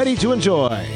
ready to enjoy.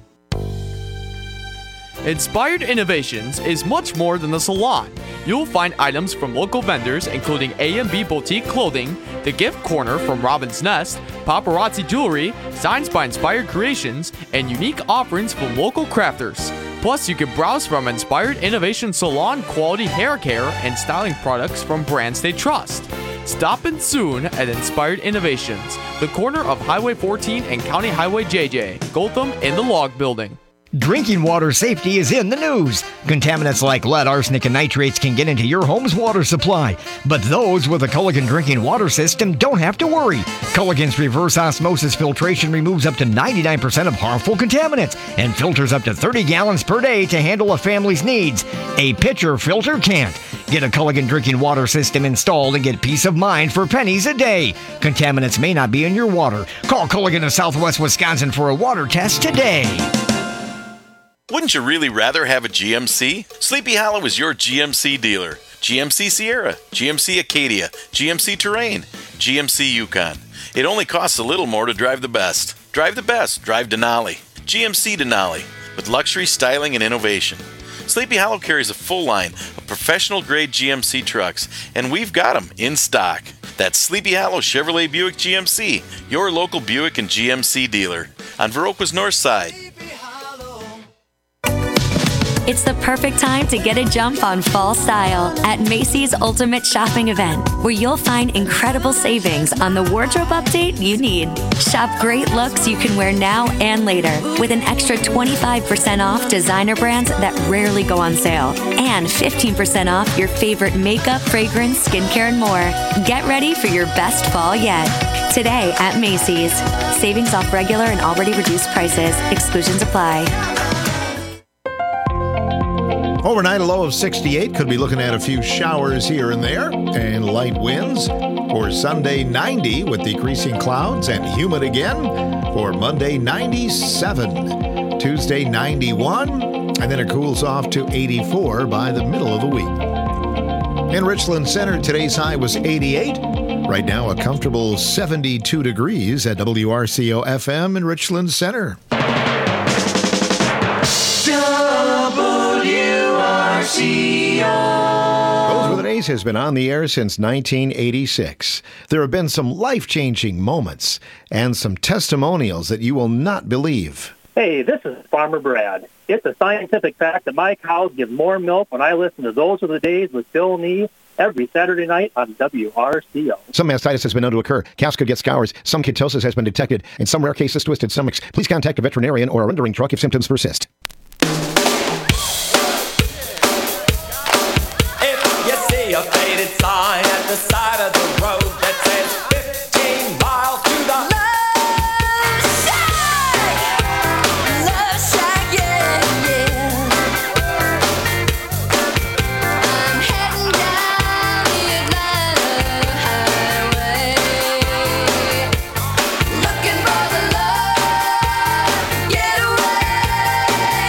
Inspired Innovations is much more than a salon. You'll find items from local vendors including A&B Boutique Clothing, The Gift Corner from Robin's Nest, Paparazzi Jewelry, Signs by Inspired Creations, and unique offerings from local crafters. Plus, you can browse from Inspired Innovation Salon quality hair care and styling products from brands they trust. Stop in soon at Inspired Innovations, the corner of Highway 14 and County Highway JJ, Gotham in the Log Building. Drinking water safety is in the news. Contaminants like lead, arsenic, and nitrates can get into your home's water supply. But those with a Culligan drinking water system don't have to worry. Culligan's reverse osmosis filtration removes up to 99% of harmful contaminants and filters up to 30 gallons per day to handle a family's needs. A pitcher filter can't. Get a Culligan drinking water system installed and get peace of mind for pennies a day. Contaminants may not be in your water. Call Culligan of Southwest Wisconsin for a water test today. Wouldn't you really rather have a GMC? Sleepy Hollow is your GMC dealer. GMC Sierra, GMC Acadia, GMC Terrain, GMC Yukon. It only costs a little more to drive the best. Drive the best. Drive Denali. GMC Denali, with luxury, styling, and innovation. Sleepy Hollow carries a full line of professional-grade GMC trucks, and we've got them in stock. That's Sleepy Hollow Chevrolet Buick GMC, your local Buick and GMC dealer on Viroqua's north side. It's the perfect time to get a jump on fall style at Macy's Ultimate Shopping Event, where you'll find incredible savings on the wardrobe update you need. Shop great looks you can wear now and later with an extra 25% off designer brands that rarely go on sale and 15% off your favorite makeup, fragrance, skincare, and more. Get ready for your best fall yet. Today at Macy's. Savings off regular and already reduced prices. Exclusions apply. Overnight, a low of 68. Could be looking at a few showers here and there and light winds. For Sunday, 90 with decreasing clouds and humid again. For Monday, 97. Tuesday, 91. And then it cools off to 84 by the middle of the week. In Richland Center, today's high was 88. Right now, a comfortable 72 degrees at WRCO FM in Richland Center. Those Were the Days has been on the air since 1986. There have been some life-changing moments and some testimonials that you will not believe. Hey, this is Farmer Brad. It's a scientific fact that my cows give more milk when I listen to Those Were the Days with Bill Nee every Saturday night on WRCO. Some mastitis has been known to occur. Calves could get scours. Some ketosis has been detected. In some rare cases, twisted stomachs. Please contact a veterinarian or a rendering truck if symptoms persist. A faded sign at the side of the road that says 15 miles to the Love Shack. Love Shack, yeah, yeah. I'm heading down the Atlanta highway, looking for the love getaway.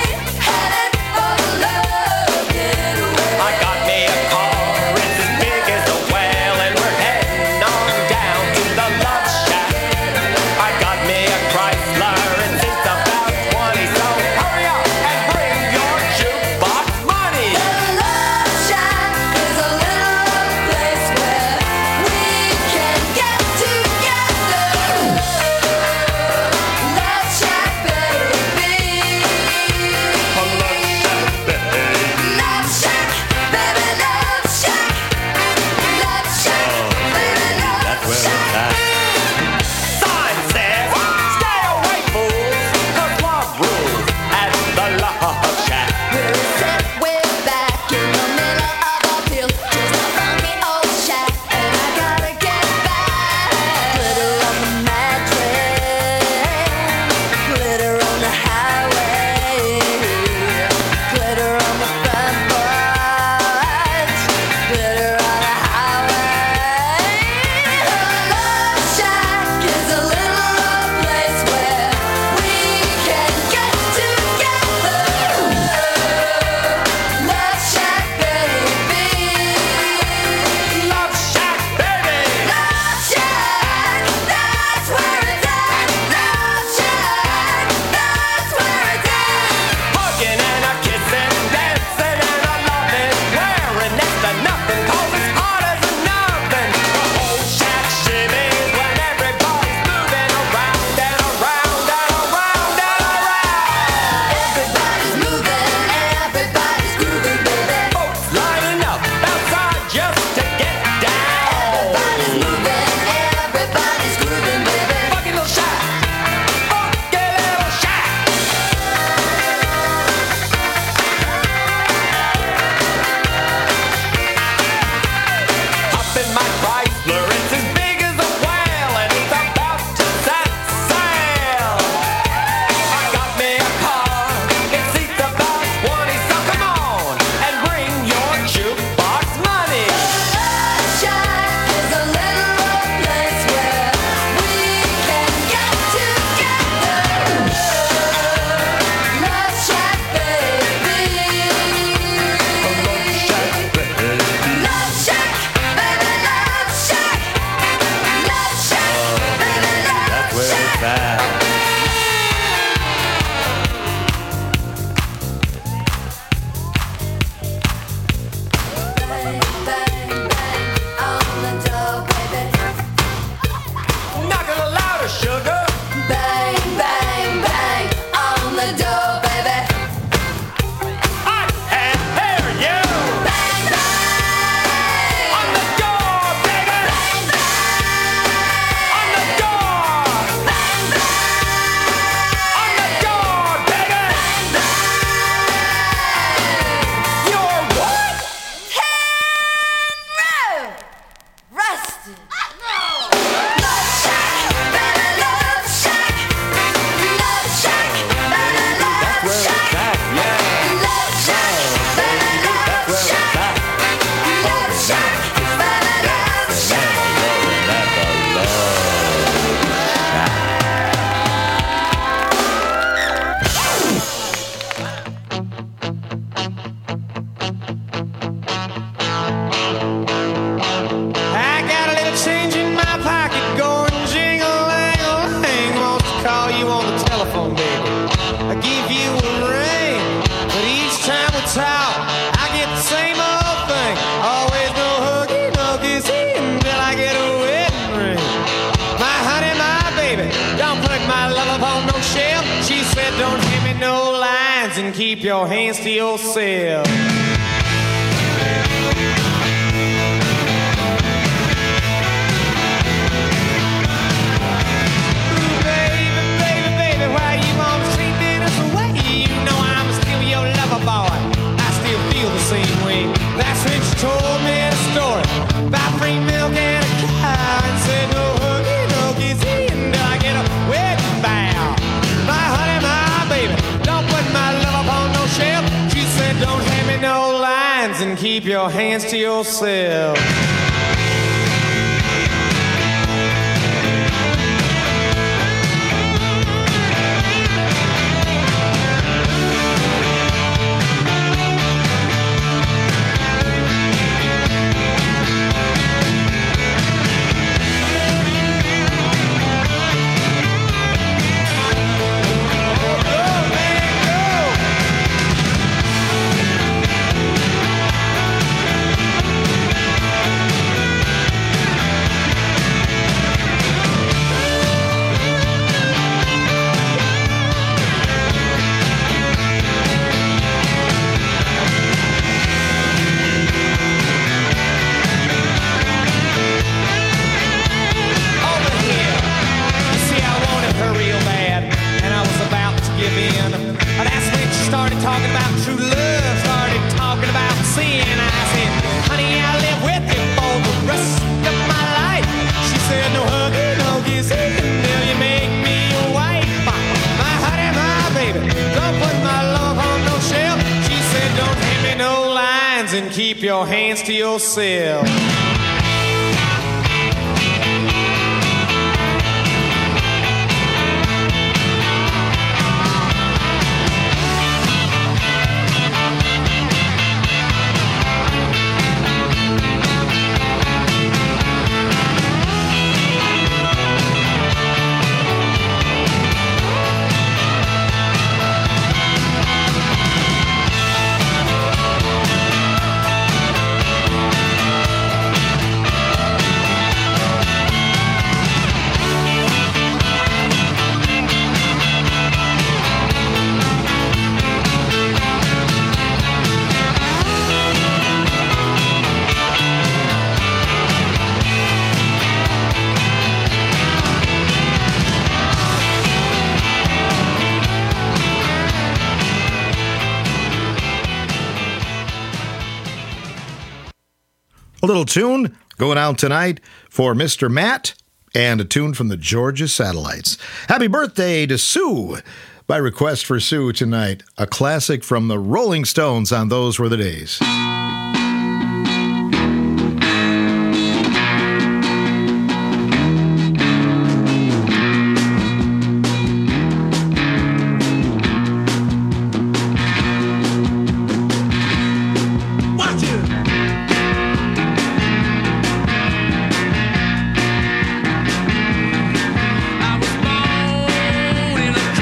me no lines and keep your hands to yourself. Why you wanna treat me this way? You know I'm still your lover boy. I still feel the same way. That's when she told me the story about free milk and a cow, and said no huggy, no kissy until I get a wedding bow. My honey, my baby, don't put my love up on no shelf. She said don't hand me no lines and keep your hands to yourself. And keep your hands to yourself. A little tune going out tonight for Mr. Matt and a tune from the Georgia Satellites. Happy birthday to Sue. By request for Sue tonight, a classic from the Rolling Stones on Those Were the Days.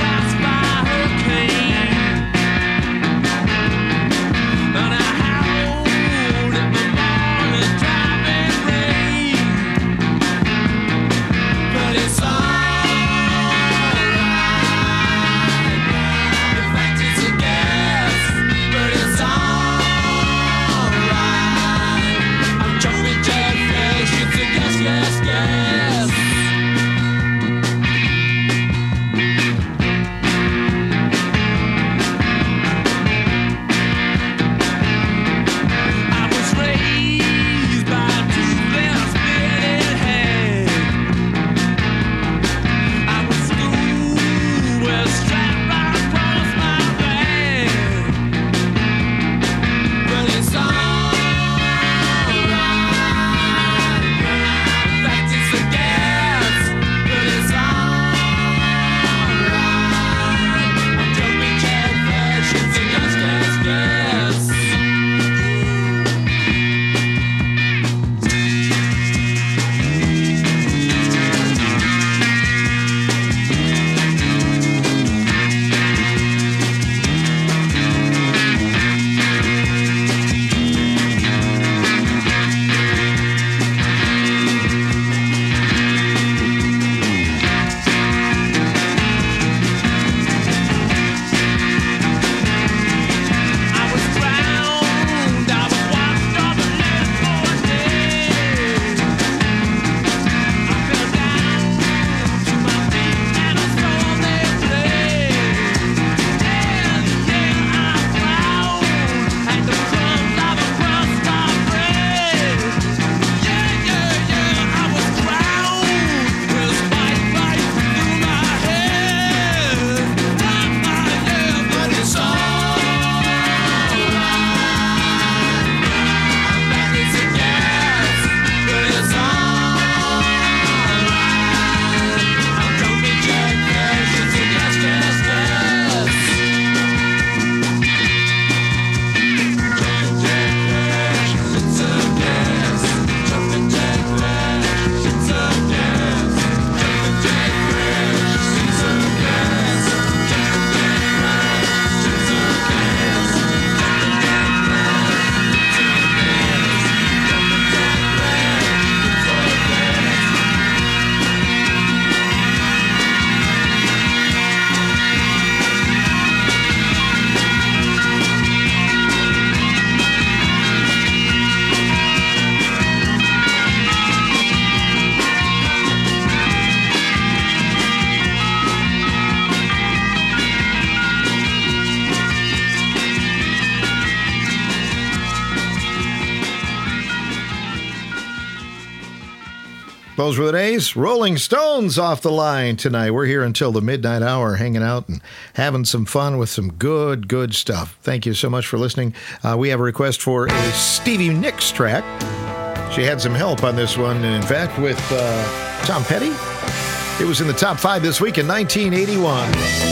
And I Those were the days. Rolling Stones off the line tonight. We're here until the midnight hour, hanging out and having some fun with some good stuff. Thank you so much for listening. We have a request for a Stevie Nicks track. She had some help on this one, and in fact, with Tom Petty. It was in the top 5 this week in 1981.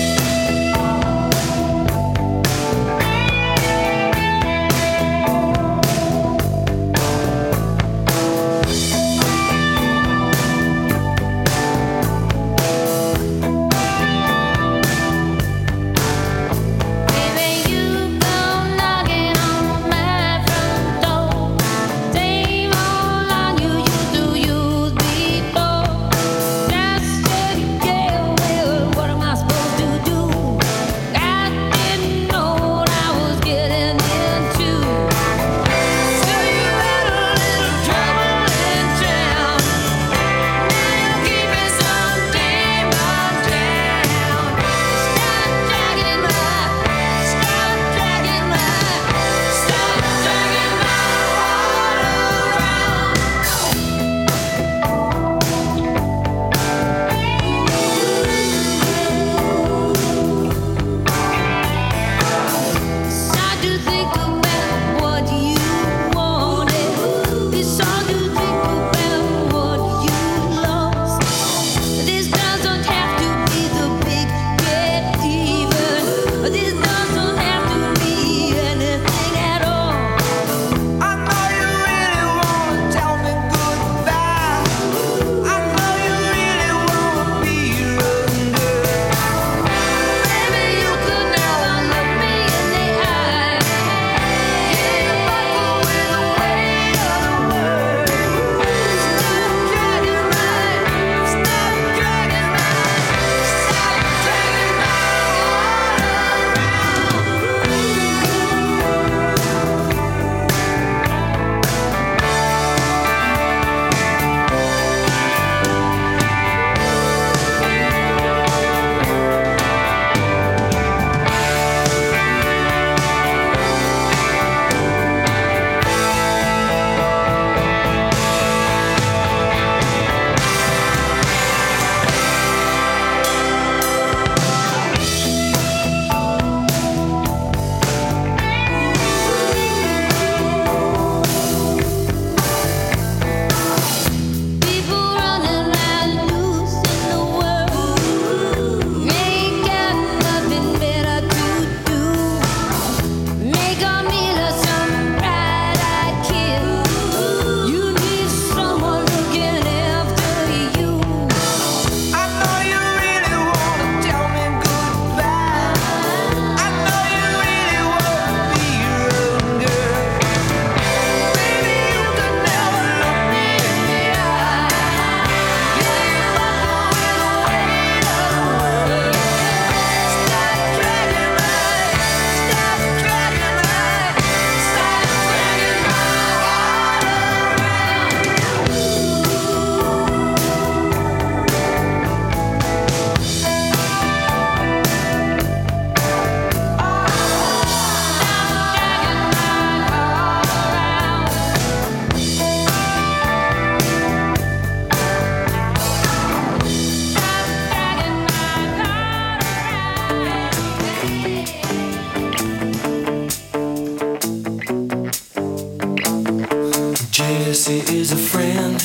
Jesse is a friend.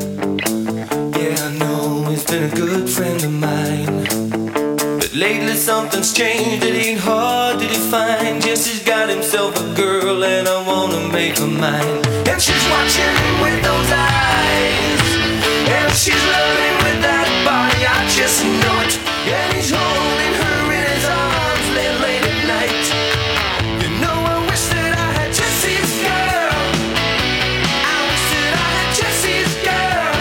Yeah, I know he's been a good friend of mine. But lately something's changed, it ain't hard to define. Jesse's got himself a girl and I wanna make her mine. And she's watching him with those eyes, and she's loving with that body, I just know it. And he's holding her in his arms late at night. You know I wish that I had Jesse's girl. I wish that I had Jesse's girl.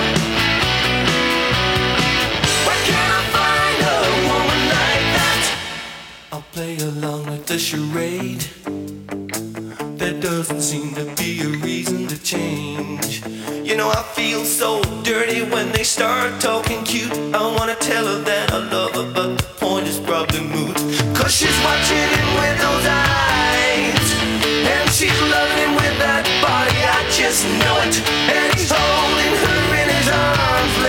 Where can I find a woman like that? I'll play along with the charade. There doesn't seem to be a reason to change. You know I feel so dirty when they start talking cute. I wanna tell her that I love her, but the point is probably moot. Cause she's watching him with those eyes, and she's loving him with that body, I just know it. And he's holding her in his arms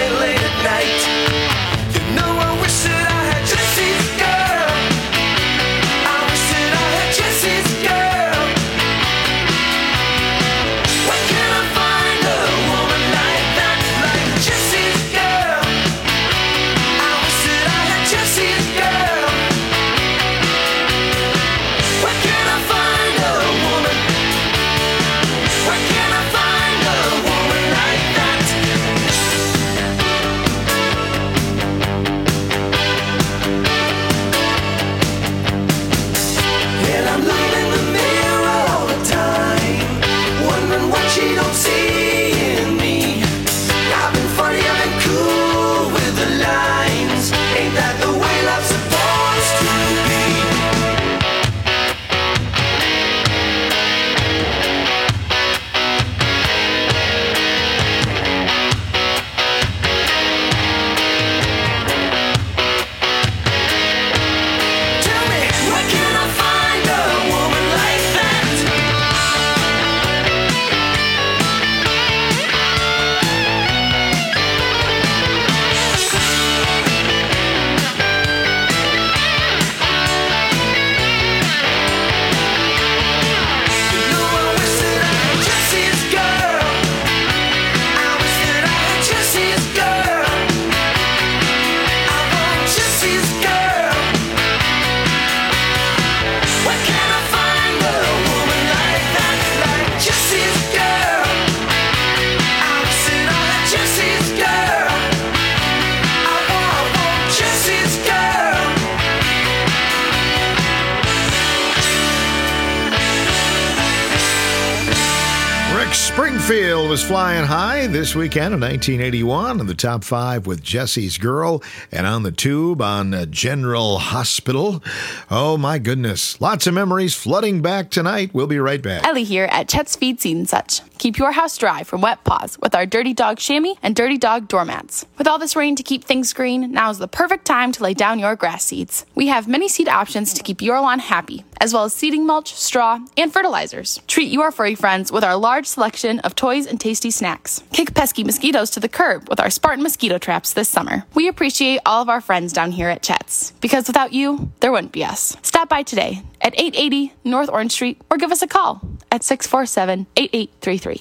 Garfield was flying high this weekend in 1981 in the top 5 with Jesse's Girl, and on the tube on General Hospital. Oh my goodness. Lots of memories flooding back tonight. We'll be right back. Ellie here at Chet's Feed Seed and Such. Keep your house dry from wet paws with our Dirty Dog chamois and Dirty Dog doormats. With all this rain to keep things green, now is the perfect time to lay down your grass seeds. We have many seed options to keep your lawn happy, as well as seeding mulch, straw, and fertilizers. Treat your furry friends with our large selection of toys and tasty snacks. Kick pesky mosquitoes to the curb with our Spartan mosquito traps this summer. We appreciate all of our friends down here at Chet's, because without you, there wouldn't be us. Stop by today at 880 North Orange Street or give us a call at 647-8833.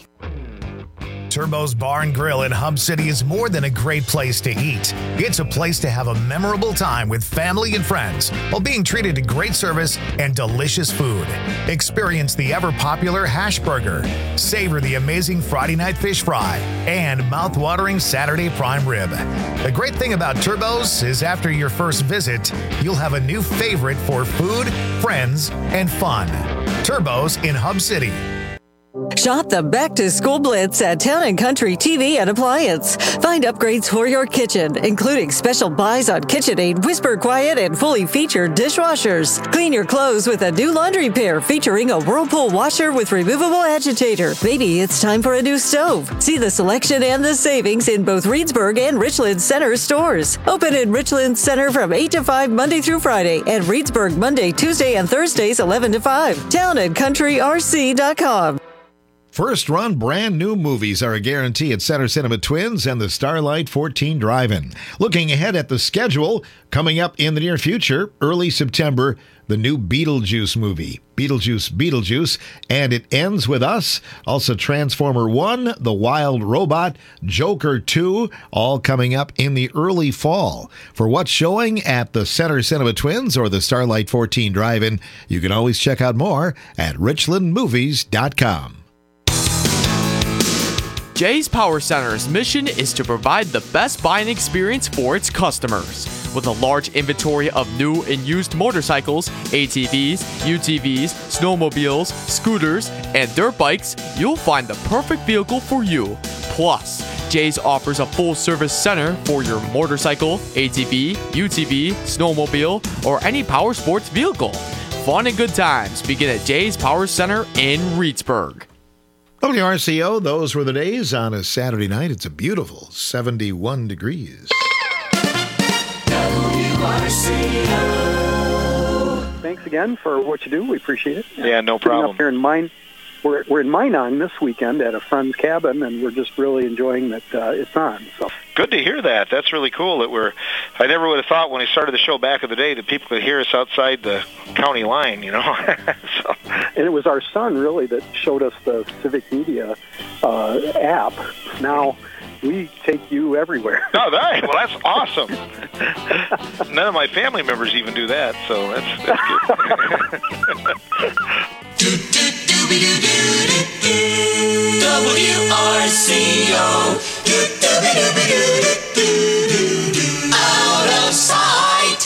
Turbo's Bar and Grill in Hub City is more than a great place to eat. It's a place to have a memorable time with family and friends while being treated to great service and delicious food. Experience the ever-popular hash burger, savor the amazing Friday night fish fry, and mouth-watering Saturday prime rib. The great thing about Turbo's is after your first visit, you'll have a new favorite for food, friends, and fun. Turbo's in Hub City. Shop the Back to School Blitz at Town & Country TV and Appliance. Find upgrades for your kitchen, including special buys on KitchenAid, Whisper Quiet, and fully featured dishwashers. Clean your clothes with a new laundry pair featuring a Whirlpool washer with removable agitator. Maybe it's time for a new stove. See the selection and the savings in both Reedsburg and Richland Center stores. Open in Richland Center from 8 to 5 Monday through Friday, and Reedsburg Monday, Tuesday, and Thursdays 11 to 5. TownandCountryRC.com. First run brand new movies are a guarantee at Center Cinema Twins and the Starlight 14 Drive-In. Looking ahead at the schedule, coming up in the near future, early September, the new Beetlejuice movie, Beetlejuice, and it ends with us. Also Transformer 1, The Wild Robot, Joker 2, all coming up in the early fall. For what's showing at the Center Cinema Twins or the Starlight 14 Drive-In, you can always check out more at richlandmovies.com. Jay's Power Center's mission is to provide the best buying experience for its customers. With a large inventory of new and used motorcycles, ATVs, UTVs, snowmobiles, scooters, and dirt bikes, you'll find the perfect vehicle for you. Plus, Jay's offers a full-service center for your motorcycle, ATV, UTV, snowmobile, or any power sports vehicle. Fun and good times begin at Jay's Power Center in Reedsburg. WRCO, those were the days on a Saturday night. It's a beautiful 71 degrees. WRCO. Thanks again for what you do. We appreciate it. Yeah, no problem. Up here in we're in Minot this weekend at a friend's cabin, and we're just really enjoying that it's on. So good to hear that. That's really cool. I never would have thought when I started the show back in the day that people could hear us outside the county line, you know. So. And it was our son, really, that showed us the Civic Media app. Now we take you everywhere. Oh, well, that's awesome. None of my family members even do that, so that's good. WRCO. Out of sight.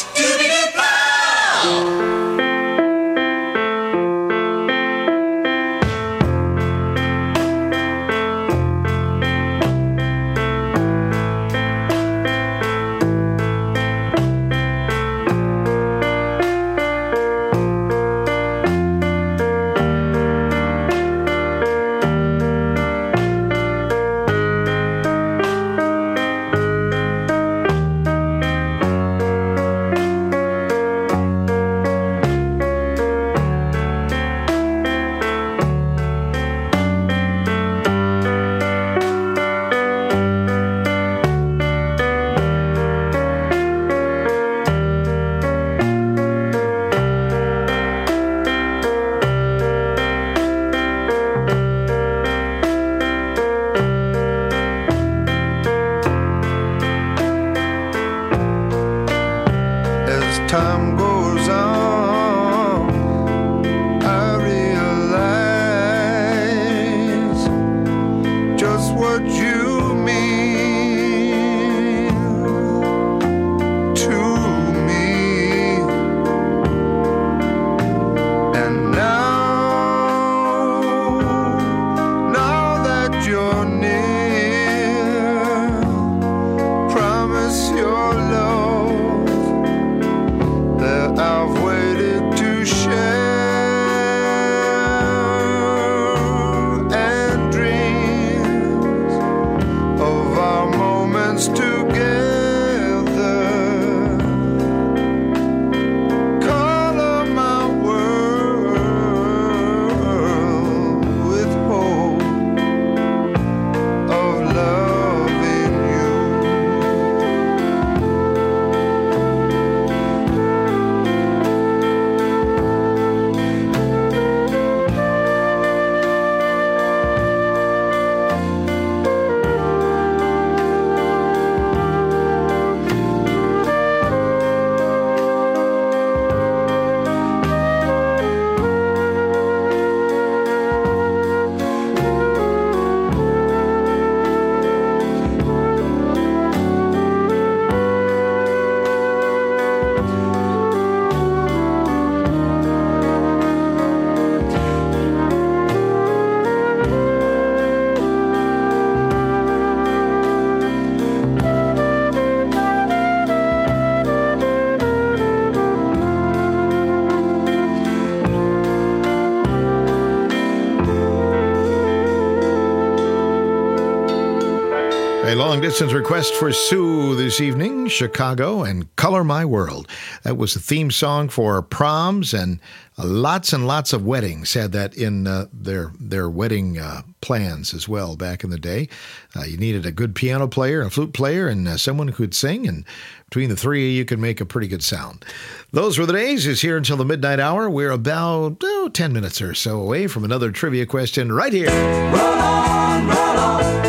A long-distance request for Sue this evening, Chicago, and Color My World. That was the theme song for proms, and lots of weddings had that in their wedding plans as well back in the day. You needed a good piano player, a flute player, and someone who could sing, and between the three of you could make a pretty good sound. Those were the days. Is here until the midnight hour. We're about 10 minutes or so away from another trivia question right here. Roll on, roll on.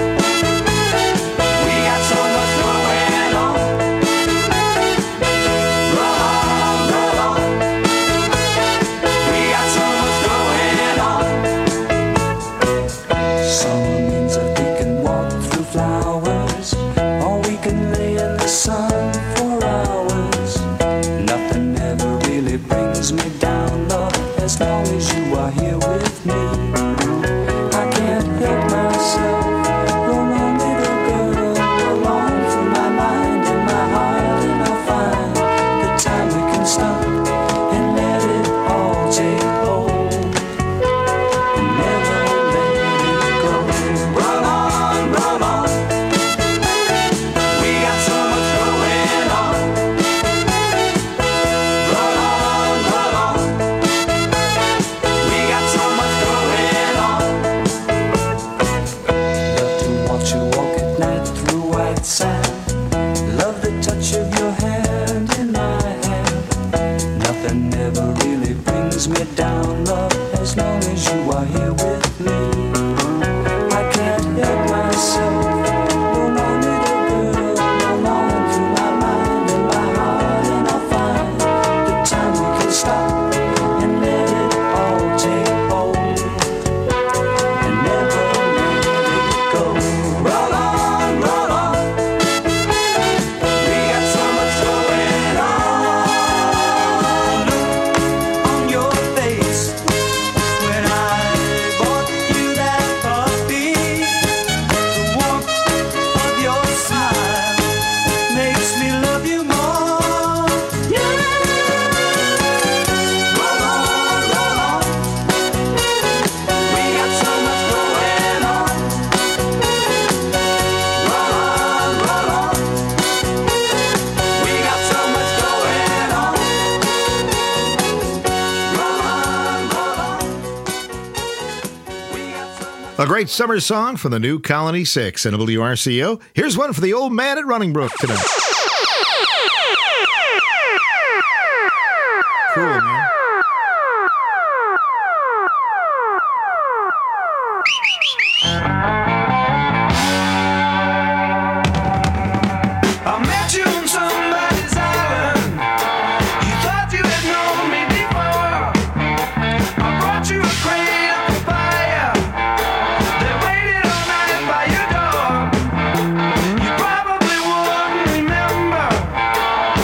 As long as you are here with me, I can't help myself. Roll on, little girl, roll on through my mind and my heart, and I'll find the time we can stop and let it all take hold and never let it go. Roll on, roll on. We got so much going on. Roll on, roll on. Love the touch of your hand in my hand. Nothing ever really brings me down, love, as long as you are here with me. I can't help myself. Roll on, little girl, roll on through my mind and my heart, and I'll find the time we can stop and let it all take hold and never let it go. Roll on, roll on. A great summer song from the new Colony 6 and WRCO. Here's one for the old man at Running Brook tonight. Cool, man. I met you on somebody's island. You thought you had known me before. I brought you a crate of papaya. They waited all night by your door. You probably wouldn't remember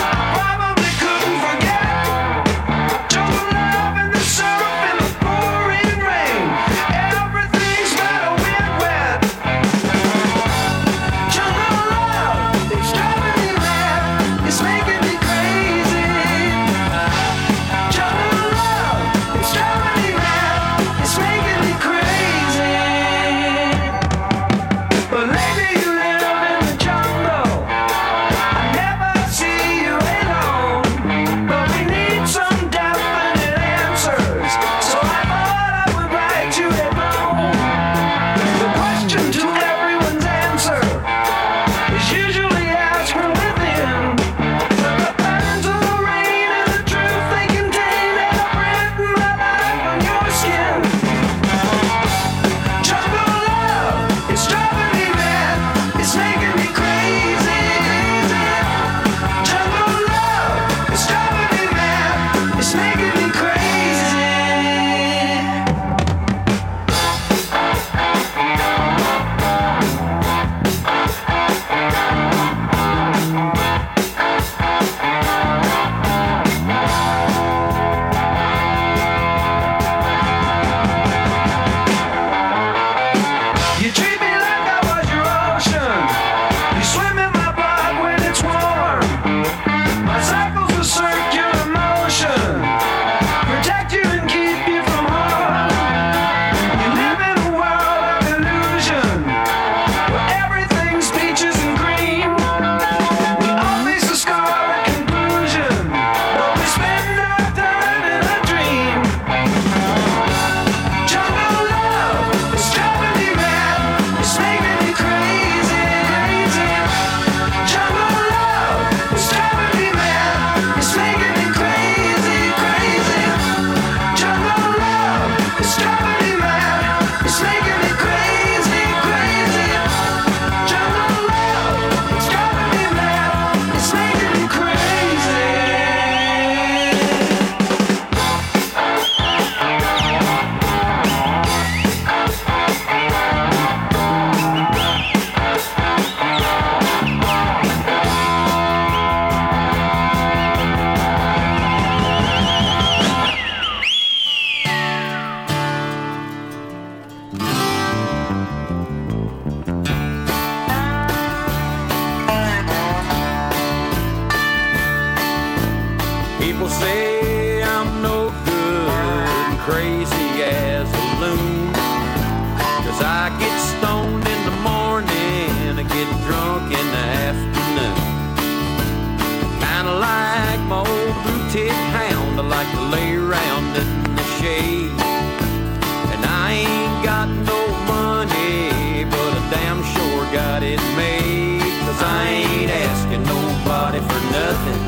crazy as a loon. 'Cause I get stoned in the morning, I get drunk in the afternoon. Kinda like my old blue-tipped hound, I like to lay around in the shade. And I ain't got no money, but I damn sure got it made. 'Cause I ain't asking nobody for nothing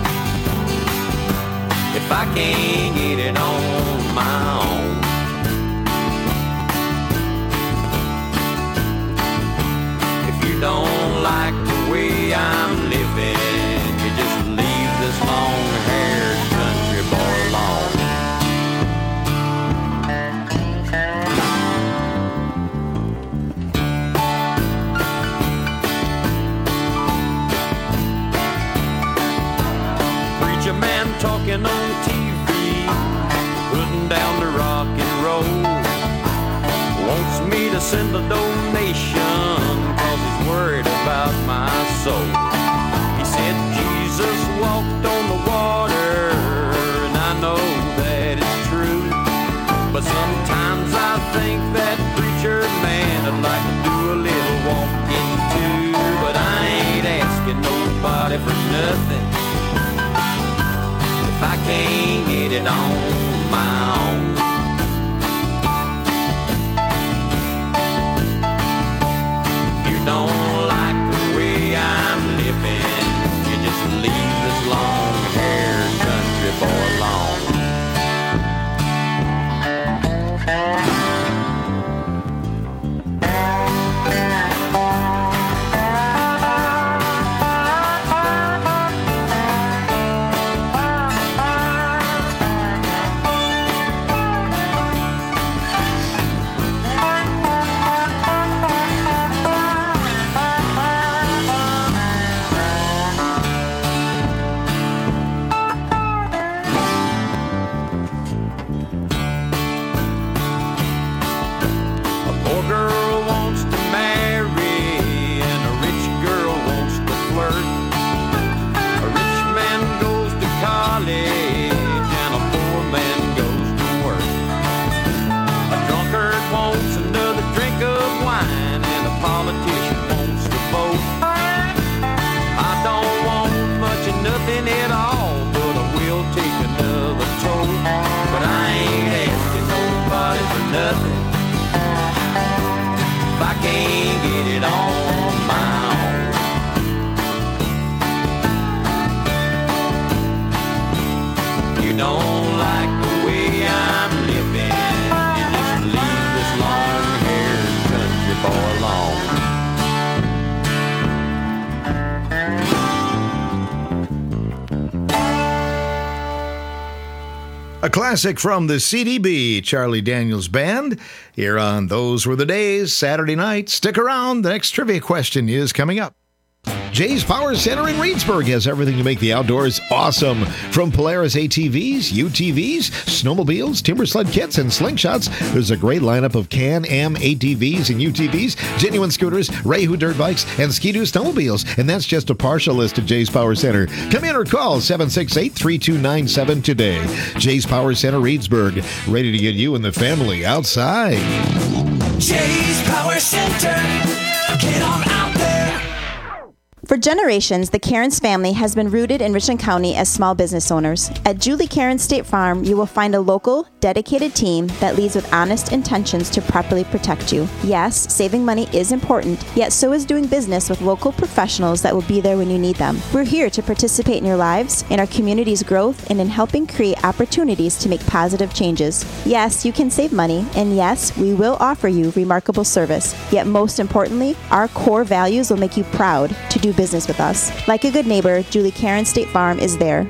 if I can't get it on my own. If you don't like the way I'm living, you just leave this long-haired country boy alone. Preacher man talking on TV, putting down the rock and roll, wants me to send a donation 'cause he's worried about my soul. He said Jesus walked on the water, and I know that it's true, but sometimes I think that preacher man would like to do a little walking too. But I ain't asking nobody for nothing if I can't get it on my own. You don't like the way I'm living, you just leave this long-haired country boy alone. A classic from the CDB, Charlie Daniels Band, here on Those Were the Days, Saturday night. Stick around, the next trivia question is coming up. Jay's Power Center in Reedsburg has everything to make the outdoors awesome. From Polaris ATVs, UTVs, snowmobiles, timber sled kits, and slingshots, there's a great lineup of Can-Am ATVs and UTVs, genuine scooters, Rayhu dirt bikes, and Ski-Doo snowmobiles. And that's just a partial list of Jay's Power Center. Come in or call 768-3297 today. Jay's Power Center Reedsburg, ready to get you and the family outside. Jay's Power Center, get on out there. For generations, the Cairns family has been rooted in Richland County as small business owners. At Julie Cairns State Farm, you will find a local, dedicated team that leads with honest intentions to properly protect you. Yes, saving money is important, yet so is doing business with local professionals that will be there when you need them. We're here to participate in your lives, in our community's growth, and in helping create opportunities to make positive changes. Yes, you can save money, and yes, we will offer you remarkable service. Yet most importantly, our core values will make you proud to do business with us. Like a good neighbor, Julie Cairns State Farm is there.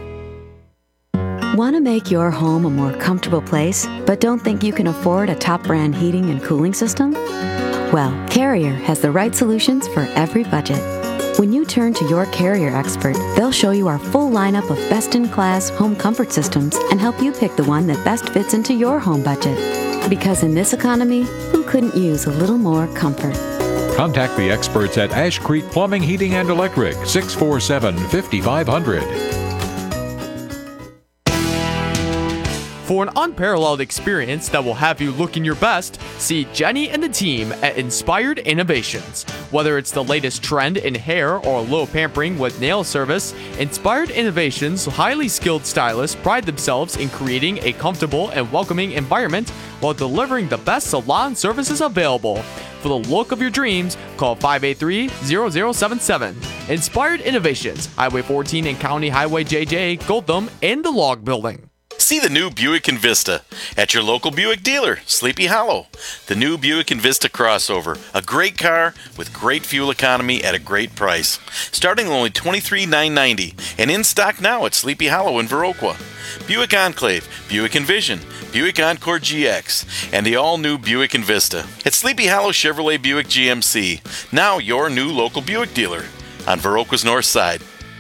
Want to make your home a more comfortable place, but don't think you can afford a top brand heating and cooling system? Well, Carrier has the right solutions for every budget. When you turn to your Carrier expert, they'll show you our full lineup of best-in-class home comfort systems and help you pick the one that best fits into your home budget. Because in this economy, who couldn't use a little more comfort? Contact the experts at Ash Creek Plumbing, Heating, and Electric, 647-5500. For an unparalleled experience that will have you looking your best, see Jenny and the team at Inspired Innovations. Whether it's the latest trend in hair or a little pampering with nail service, Inspired Innovations' highly skilled stylists pride themselves in creating a comfortable and welcoming environment while delivering the best salon services available. For the look of your dreams, call 583-0077. Inspired Innovations, Highway 14 and County Highway JJ, Gotham, in the Log Building. See the new Buick Envista at your local Buick dealer, Sleepy Hollow. The new Buick Envista crossover, a great car with great fuel economy at a great price. Starting at only $23,990 and in stock now at Sleepy Hollow in Viroqua. Buick Enclave, Buick Envision, Buick Encore GX, and the all-new Buick Envista. At Sleepy Hollow Chevrolet Buick GMC, now your new local Buick dealer on Viroqua's north side.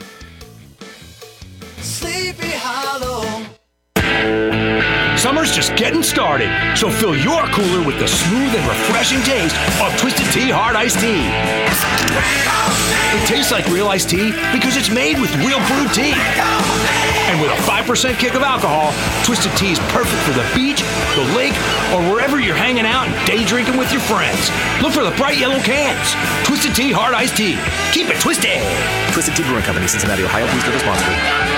Sleepy Hollow. Summer's just getting started, so fill your cooler with the smooth and refreshing taste of Twisted Tea Hard Iced Tea. It tastes like real iced tea because it's made with real brewed tea. And with a 5% kick of alcohol, Twisted Tea is perfect for the beach, the lake, or wherever you're hanging out and day drinking with your friends. Look for the bright yellow cans. Twisted Tea Hard Iced Tea. Keep it twisted. Twisted Tea Brewing Company, Cincinnati, Ohio. Please drink responsibly.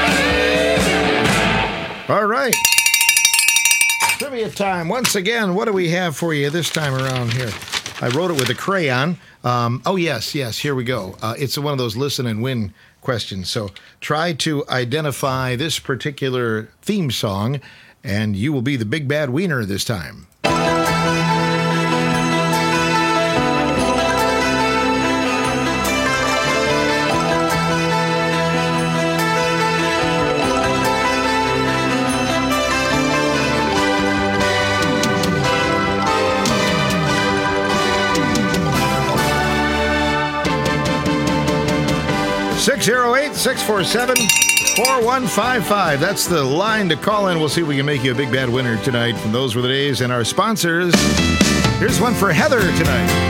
All right. Trivia time. Once again, what do we have for you this time around here? I wrote it with a crayon. Yes, here we go. It's one of those listen and win questions. So try to identify this particular theme song, and you will be the big bad wiener this time. 608-647-4155. That's the line to call in. We'll see if we can make you a big bad winner tonight from Those Were the Days and our sponsors. Here's one for Heather tonight.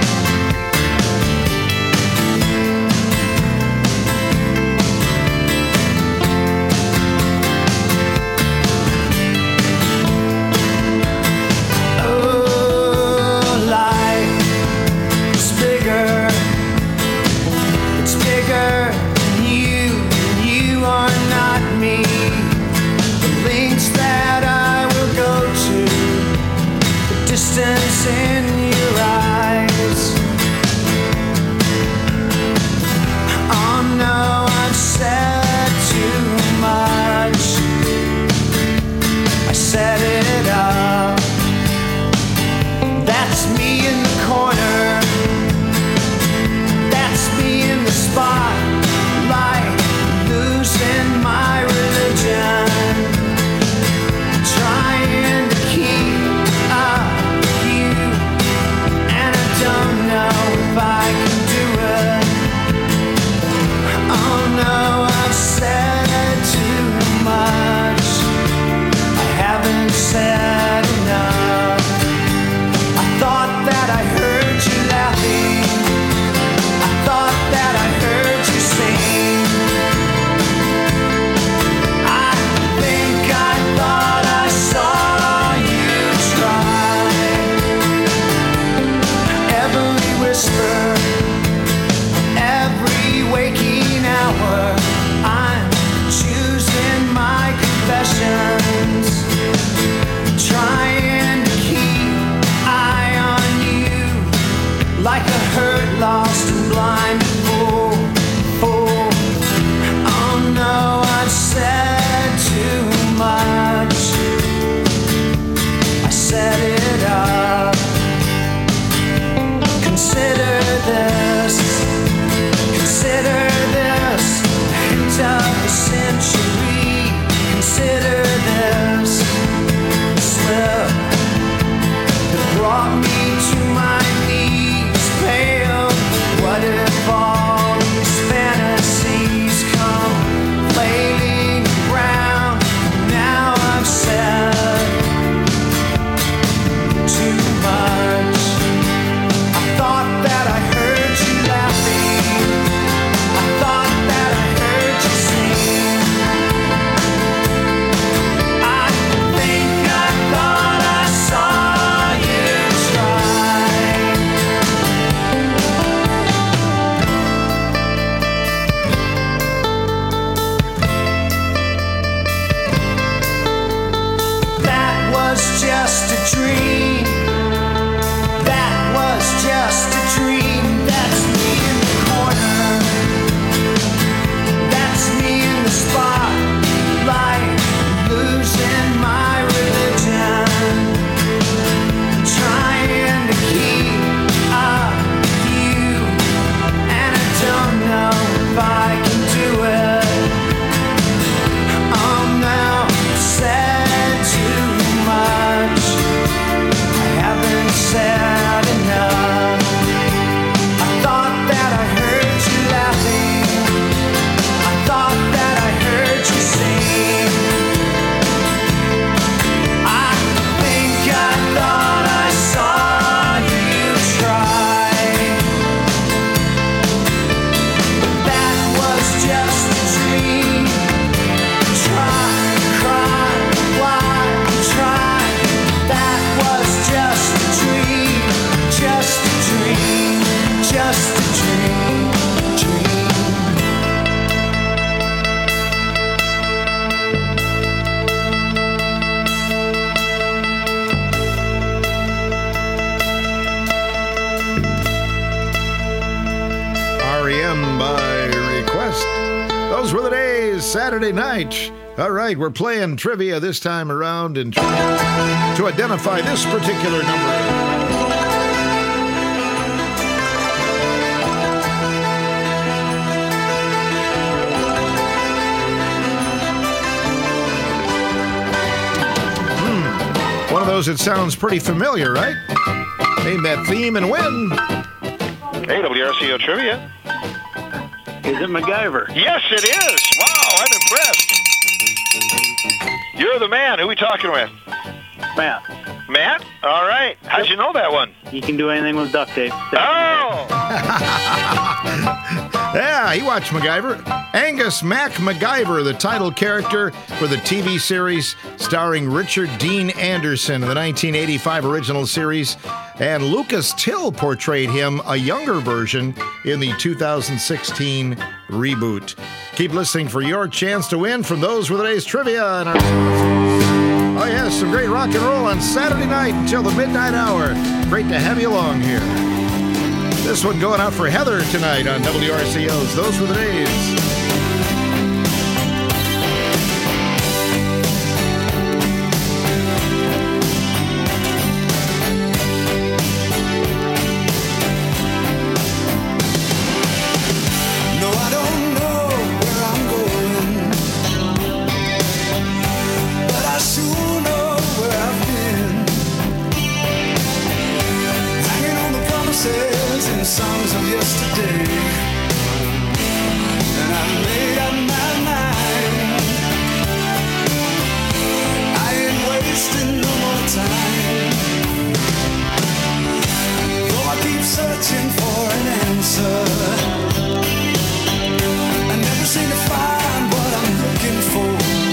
dream. That was just a dream. That's me in the corner. That's me in the spotlight, losing my religion, trying to keep up with you, and I don't know if I can do it. I'm now said too much. I haven't said enough. I thought that I heard you laughing. I thought that I heard you sing. I think I thought I saw you try. But that was just a dream. Try, cry, why try? That was just a dream. Just a dream. Just a dream. Dream. REM by request. Those were the days, Saturday night. All right, we're playing trivia this time around and to identify this particular number. One of those that sounds pretty familiar, right? Name that theme and win. Hey, WRCO Trivia. Is it MacGyver? Yes, it is. Wow, I'm impressed. You're the man. Who are we talking with? Matt. Matt? All right. How'd you know that one? You can do anything with duct tape. Oh! Yeah, he watched MacGyver. Angus Mac MacGyver, the title character for the TV series starring Richard Dean Anderson in the 1985 original series, and Lucas Till portrayed him, a younger version, in the 2016 reboot. Keep listening for your chance to win from those with today's trivia. And oh yes, some great rock and roll on Saturday night until the midnight hour. Great to have you along here. This one going out for Heather tonight on WRCO's Those Were the Days. No, I don't know where I'm going, but I sure know where I've been. Hanging on the promises and songs of yesterday, and I made up my mind. I ain't wasting no more time. Though I keep searching for an answer, I never seem to find what I'm looking for.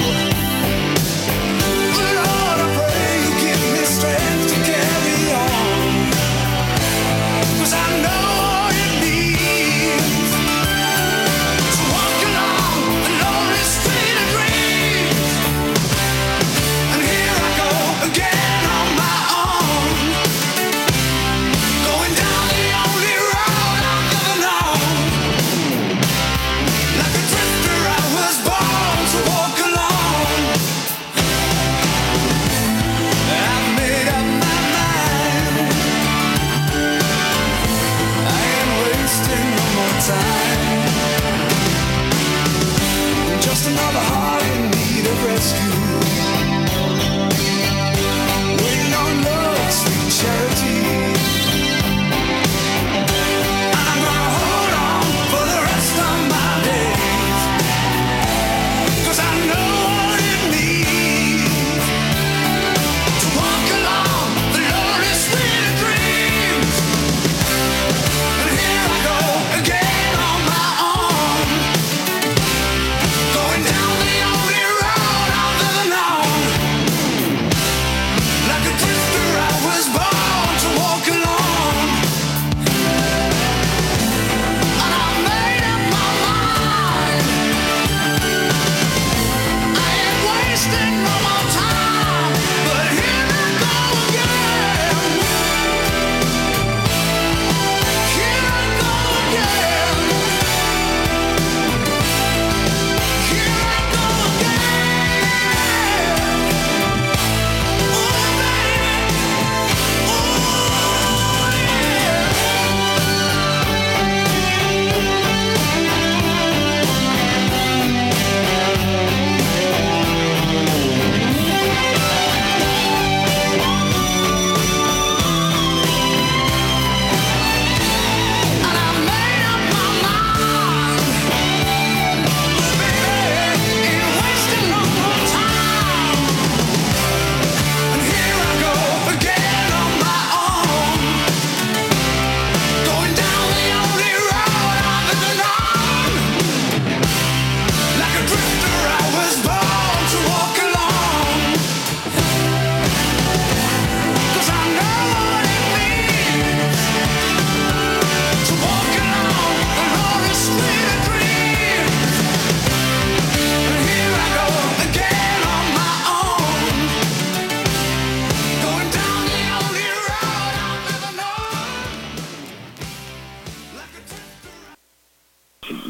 But Lord, I pray you give me strength to carry on, 'cause I know all you need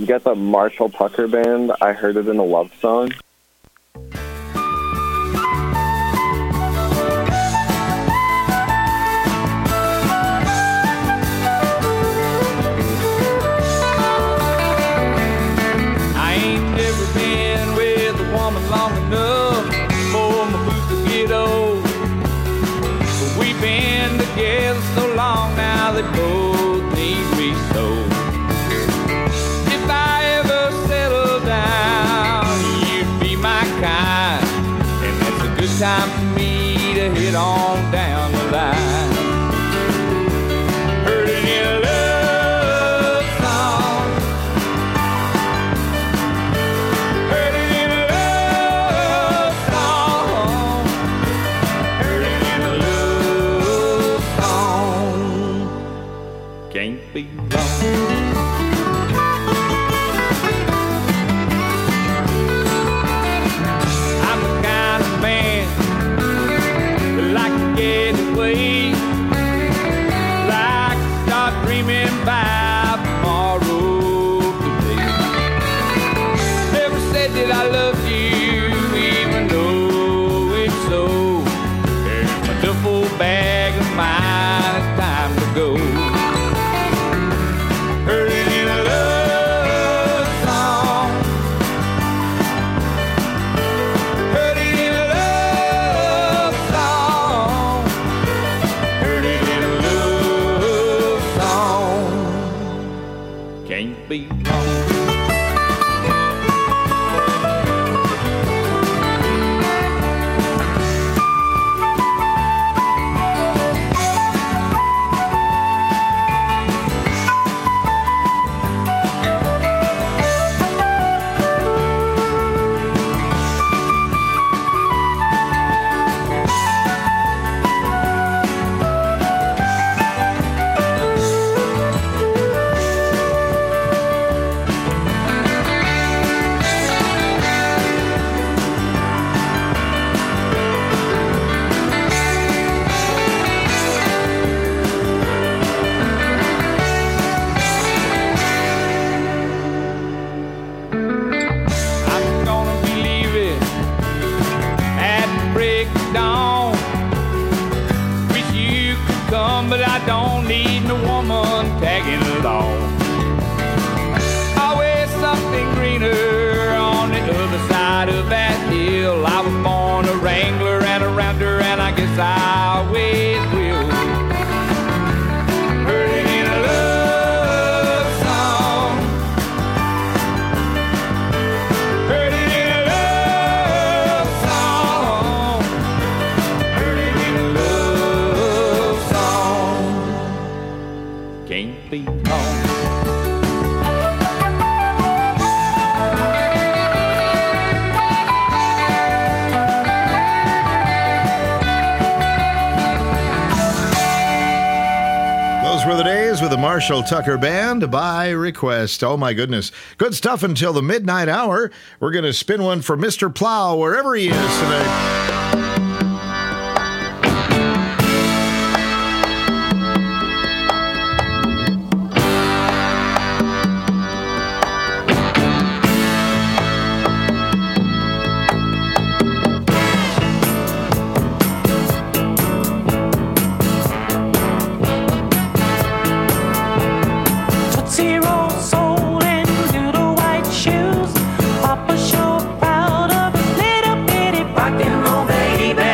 You got the Marshall Tucker Band, I Heard It in a Love Song. I ain't never been with a woman long enough for my boots to get old. But we've been together so long now they both need resold. If I ever settle down, you'd be my kind, and that's a good time for me to head on down the line. Heard it in a love song. Heard it in a love song. Heard it in a love song. Can't be wrong. I'm the kind of man that like to get away, like to start dreaming about tomorrow today. Never said that I loved you, even though it's so. There's my duffel bag of mine, it's time to go. Heard it in a love song. Heard it in a love song. Heard it in a love song. Can't be wrong. I'm gonna be leaving at the break of dawn. Wish you could come, but I don't need no woman tagging along. Always something greener on the other side of that hill. I was born a wrangler and a rounder, and I guess I always will. Heard it in a love song. Heard it in a love song. Heard it in a love song. Can't be wrong. Those were the days with the Marshall Tucker Band by request. Oh, my goodness. Good stuff until the midnight hour. We're going to spin one for Mr. Plow wherever he is today. Tootsie Roll soul and little white shoes. Papa sure proud of his little bitty rock and roll baby.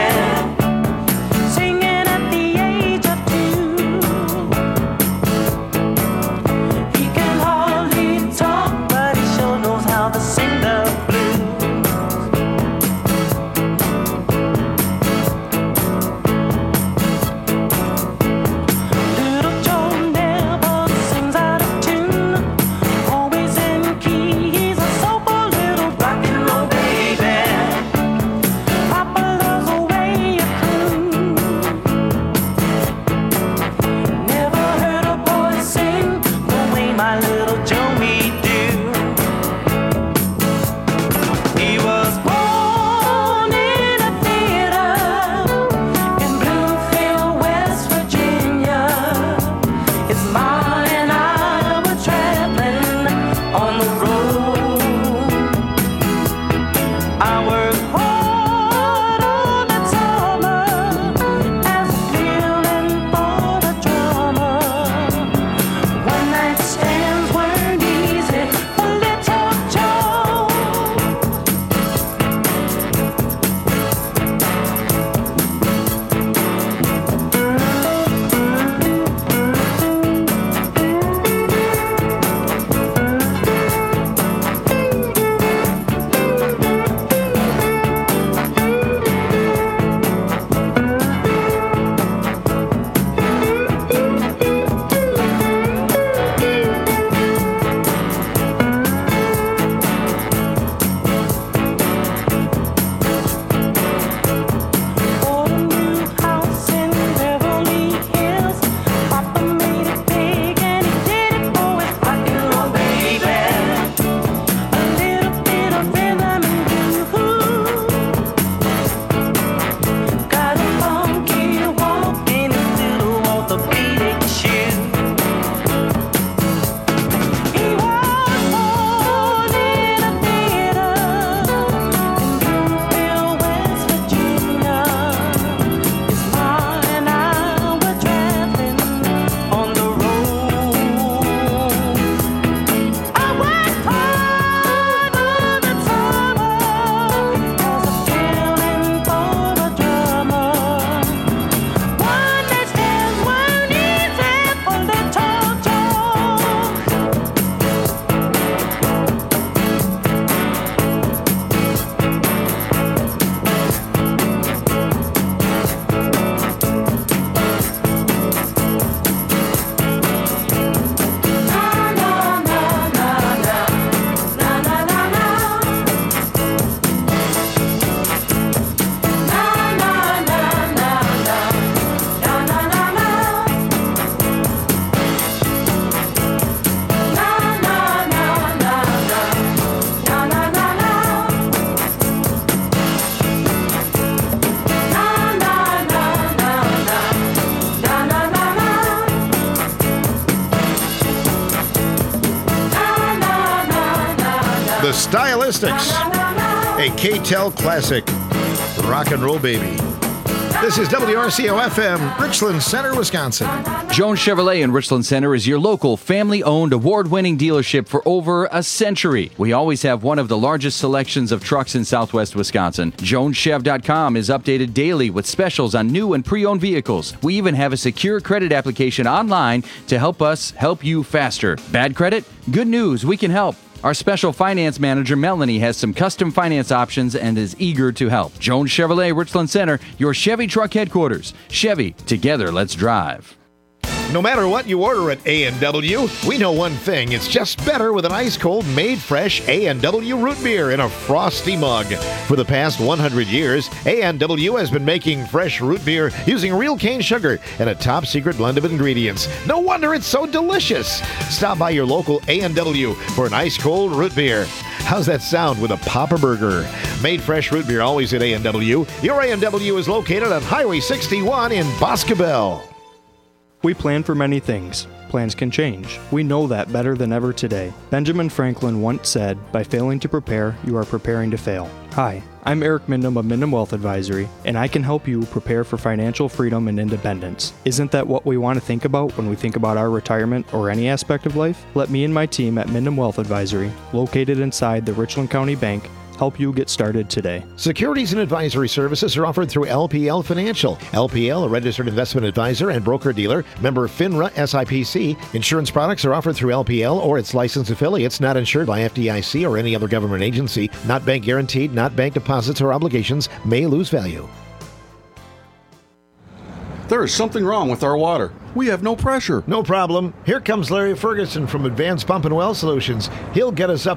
The Stylistics, a K-Tel classic, Rock and Roll Baby. This is WRCO-FM, Richland Center, Wisconsin. Jones Chevrolet in Richland Center is your local, family-owned, award-winning dealership for over a century. We always have one of the largest selections of trucks in southwest Wisconsin. JonesChev.com is updated daily with specials on new and pre-owned vehicles. We even have a secure credit application online to help us help you faster. Bad credit? Good news, we can help. Our special finance manager, Melanie, has some custom finance options and is eager to help. Jones Chevrolet, Richland Center, your Chevy truck headquarters. Chevy, together, let's drive. No matter what you order at A&W, we know one thing. It's just better with an ice-cold, made-fresh A&W root beer in a frosty mug. For the past 100 years, A&W has been making fresh root beer using real cane sugar and a top-secret blend of ingredients. No wonder it's so delicious. Stop by your local A&W for an ice-cold root beer. How's that sound with a Papa Burger? Made fresh root beer always at A&W. Your A&W is located on Highway 61 in Boscobel. We plan for many things. Plans can change. We know that better than ever today. Benjamin Franklin once said, "By failing to prepare, you are preparing to fail." Hi, I'm Eric Mindham of Mindham Wealth Advisory, and I can help you prepare for financial freedom and independence. Isn't that what we want to think about when we think about our retirement or any aspect of life? Let me and my team at Mindham Wealth Advisory, located inside the Richland County Bank, help you get started today. Securities and advisory services are offered through LPL Financial. LPL, a registered investment advisor and broker-dealer, member FINRA SIPC. Insurance products are offered through LPL or its licensed affiliates, not insured by FDIC or any other government agency, not bank guaranteed, not bank deposits or obligations, may lose value. There is something wrong with our water. We have no pressure. No problem. Here comes Larry Ferguson from Advanced Pump and Well Solutions. He'll get us up